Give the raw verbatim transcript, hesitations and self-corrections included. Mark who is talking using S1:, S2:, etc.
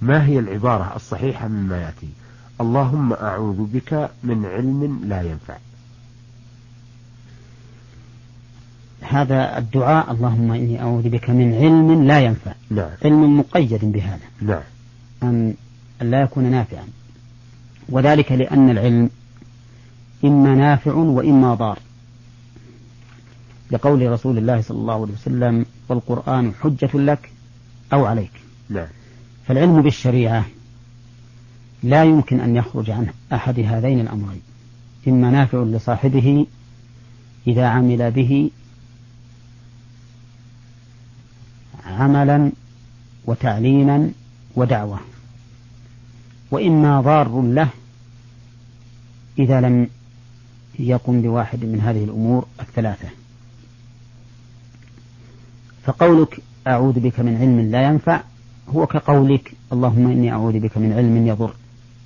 S1: ما هي العبارة الصحيحة مما يأتي؟ اللهم أعوذ بك من علم لا ينفع.
S2: هذا الدعاء اللهم إني أعوذ بك من علم لا ينفع.
S1: نعم.
S2: علم مقيد بهذا.
S1: نعم.
S2: أن لا يكون نافعا، وذلك لأن العلم إما نافع وإما ضار، لقول رسول الله صلى الله عليه وسلم والقرآن حجة لك أو عليك.
S1: نعم.
S2: فالعلم بالشريعة لا يمكن أن يخرج عن أحد هذين الأمرين، إما نافع لصاحبه إذا عمل به عملا وتعليما ودعوة، وإما ضار له إذا لم يقم بواحد من هذه الأمور الثلاثة. فقولك أعوذ بك من علم لا ينفع هو كقولك اللهم إني أعوذ بك من علم يضر.